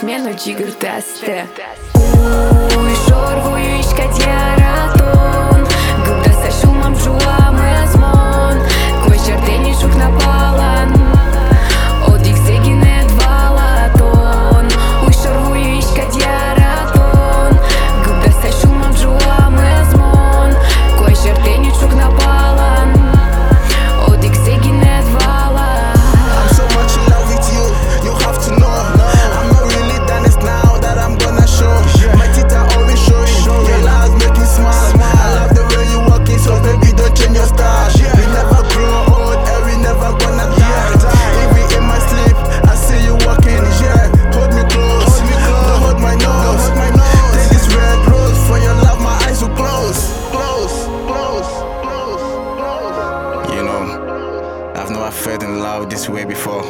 smieno gjigër teste Shorvuju ish ka djera ton Gëbda se shumë am zhua më zmon Kuj qërteni shuk na palan O dik se ginet vala ton Shorvuju ish ka djera ton Gëbda se shumë am zhua më zmon Kuj qërteni shuk na palan O dik se ginet vala I'm so much in love with you, you have to know I'm not really honest now that I'm gonna show My teeth are always showing, your lies make me smile I love the way you walking, so baby don't change your style We never grow old and we never gonna die Even in my sleep, I see you walking, yeah Hold me close, don't hold my nose Take this red rose, for your love my eyes will close You know, I've never felt in love this way before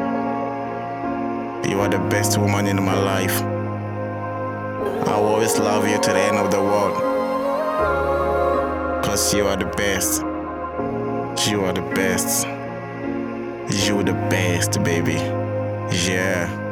You are the best woman in my life I will always love you to the end of the world Cause you are the best You are the best You the best, baby Yeah